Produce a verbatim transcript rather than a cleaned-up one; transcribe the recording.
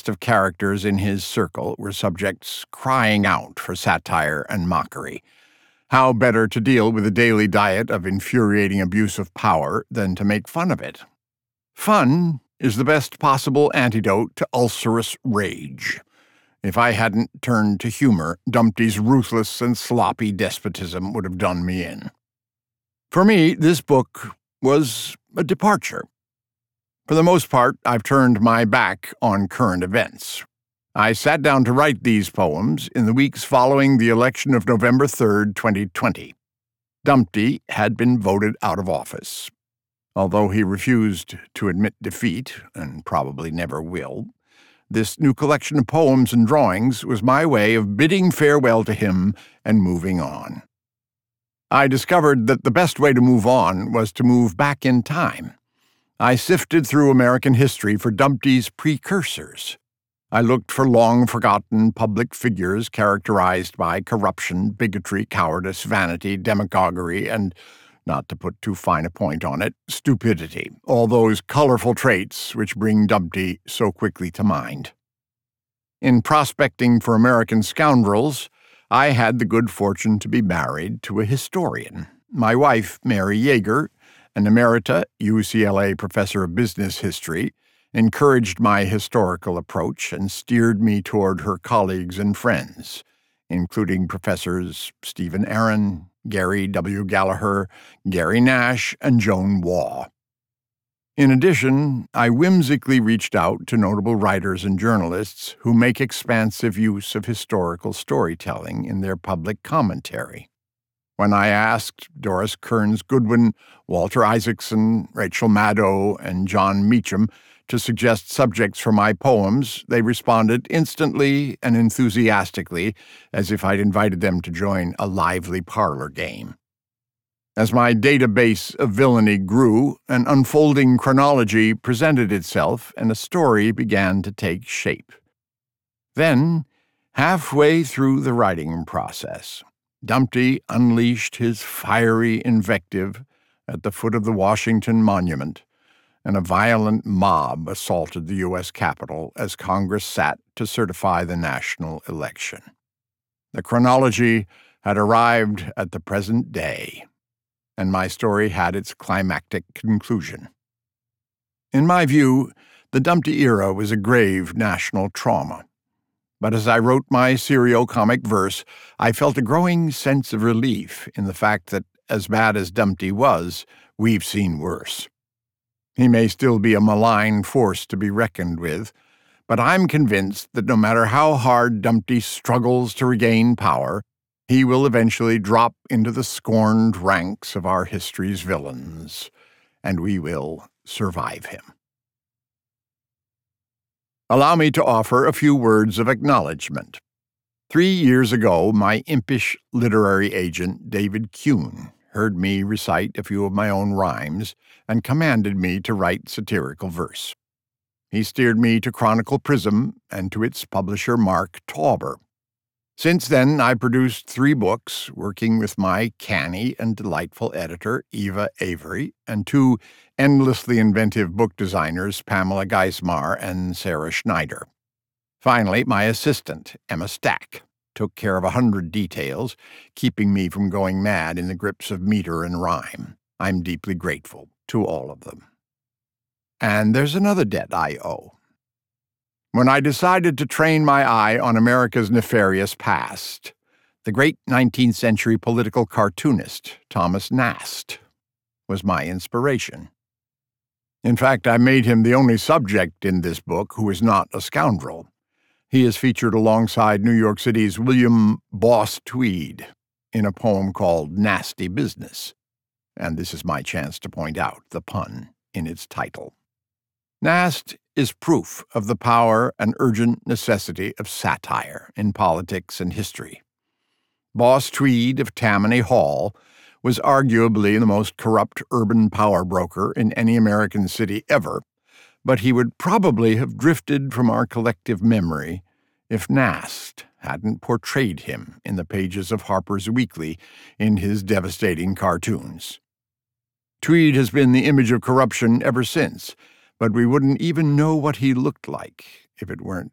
of characters in his circle were subjects crying out for satire and mockery. How better to deal with a daily diet of infuriating abuse of power than to make fun of it? Fun is the best possible antidote to ulcerous rage. If I hadn't turned to humor, Dumpty's ruthless and sloppy despotism would have done me in. For me, this book was a departure. For the most part, I've turned my back on current events. I sat down to write these poems in the weeks following the election of November third, twenty twenty. Dumpty had been voted out of office. Although he refused to admit defeat, and probably never will, this new collection of poems and drawings was my way of bidding farewell to him and moving on. I discovered that the best way to move on was to move back in time. I sifted through American history for Dumpty's precursors. I looked for long-forgotten public figures characterized by corruption, bigotry, cowardice, vanity, demagoguery, and, not to put too fine a point on it, stupidity, all those colorful traits which bring Dumpty so quickly to mind. In prospecting for American scoundrels, I had the good fortune to be married to a historian. My wife, Mary Yeager, an emerita U C L A professor of business history, encouraged my historical approach and steered me toward her colleagues and friends, including Professors Stephen Aaron, Gary W. Gallagher, Gary Nash, and Joan Waugh. In addition, I whimsically reached out to notable writers and journalists who make expansive use of historical storytelling in their public commentary. When I asked Doris Kearns Goodwin, Walter Isaacson, Rachel Maddow, and John Meacham to suggest subjects for my poems, they responded instantly and enthusiastically, as if I'd invited them to join a lively parlor game. As my database of villainy grew, an unfolding chronology presented itself, and a story began to take shape. Then, halfway through the writing process, Dumpty unleashed his fiery invective at the foot of the Washington Monument, and a violent mob assaulted the U S Capitol as Congress sat to certify the national election. The chronology had arrived at the present day, and my story had its climactic conclusion. In my view, the Dumpty era was a grave national trauma. But as I wrote my serio-comic verse, I felt a growing sense of relief in the fact that, as bad as Dumpty was, we've seen worse. He may still be a malign force to be reckoned with, but I'm convinced that no matter how hard Dumpty struggles to regain power, he will eventually drop into the scorned ranks of our history's villains, and we will survive him. Allow me to offer a few words of acknowledgement. Three years ago, my impish literary agent, David Kuhn, heard me recite a few of my own rhymes and commanded me to write satirical verse. He steered me to Chronicle Prism and to its publisher, Mark Tauber. Since then, I produced three books, working with my canny and delightful editor, Eva Avery, and two endlessly inventive book designers, Pamela Geismar and Sarah Schneider. Finally, my assistant, Emma Stack, took care of a hundred details, keeping me from going mad in the grips of meter and rhyme. I'm deeply grateful to all of them. And there's another debt I owe. When I decided to train my eye on America's nefarious past, the great nineteenth century political cartoonist Thomas Nast was my inspiration. In fact, I made him the only subject in this book who is not a scoundrel. He is featured alongside New York City's William Boss Tweed in a poem called Nasty Business, and this is my chance to point out the pun in its title. Nast is proof of the power and urgent necessity of satire in politics and history. Boss Tweed of Tammany Hall was arguably the most corrupt urban power broker in any American city ever, but he would probably have drifted from our collective memory if Nast hadn't portrayed him in the pages of Harper's Weekly in his devastating cartoons. Tweed has been the image of corruption ever since, but we wouldn't even know what he looked like if it weren't